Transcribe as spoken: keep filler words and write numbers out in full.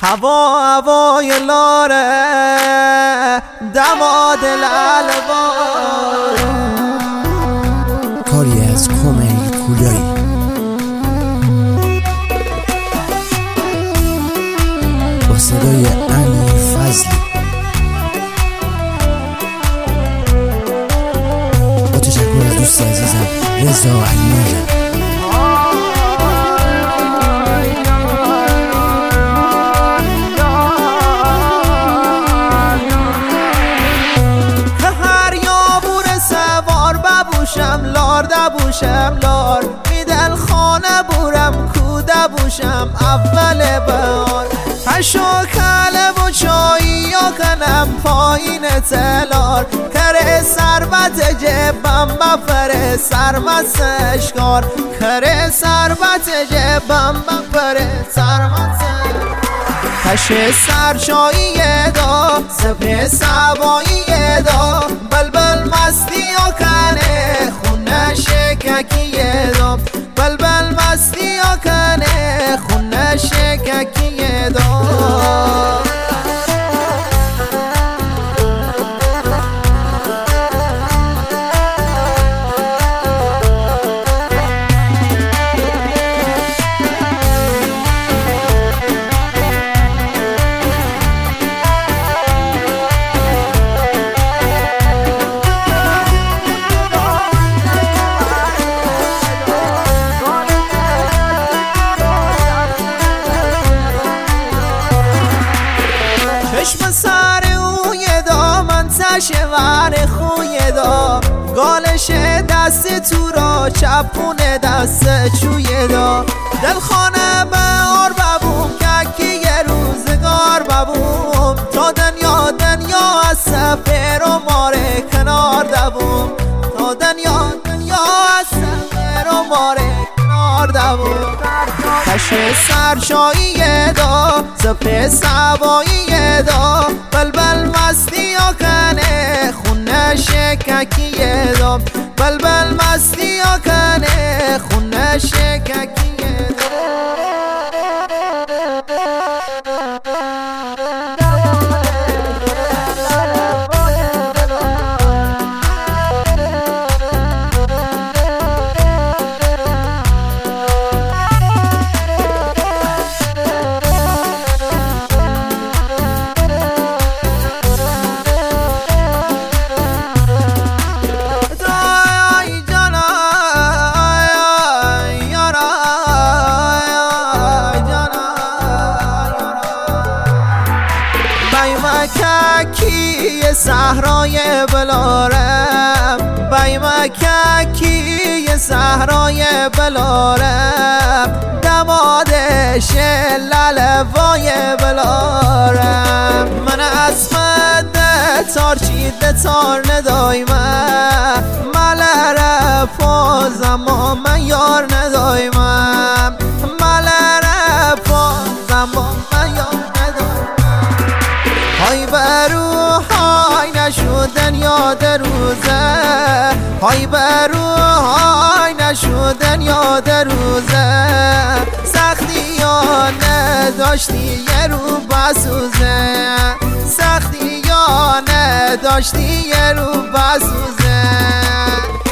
هوا هوای لاره دماد الالوار. کاری از کمیل پویایی. با صدای امیر فضلی. با تشکر از دوست عزیزم رضا علی‌نژاد. لار دبوشم لار میدل خانه بورم کو دبوشم اول بهار. پشو کله و چایی یا کنم پایین تلار. کره سربت جبم بفره سرمت سشکار. کره سربت جبم بفره سرمت کش سرچایی دا سپه سبایی دا. بلبل مستی و کنه خونه شککی دا. بلبل مستی و کنه خونه شککی دا. چشم سر اوی دا من تشور خوی دا. گالش دست تو را چپون دست چوی دا. دلخانه بهار ببوم که یه روزگار ببوم. تا دنیا دنیا از سفر و ماره کنار دبوم. تا دنیا دنیا از سفر و ماره کنار دبوم. کش سرچایی دا سپه سبایی دا. بلبل مستی و کنه خونه شککی دا. بلبل مستی و کنه خونه شککی دا. کی صحرای بلارم بای مککی صحرای بلارم. دمادش لالوای بلارم. من اسمد تارچید تار ندایمم. ملره پازم و من یار ندایمم. ملره پازم و من یار های برو های نشودن یاد روزه. های برو های نشودن یاد روزه. سختی یا نداشتی یه رو بسوزه. سختی یا نداشتی یه رو بسوزه.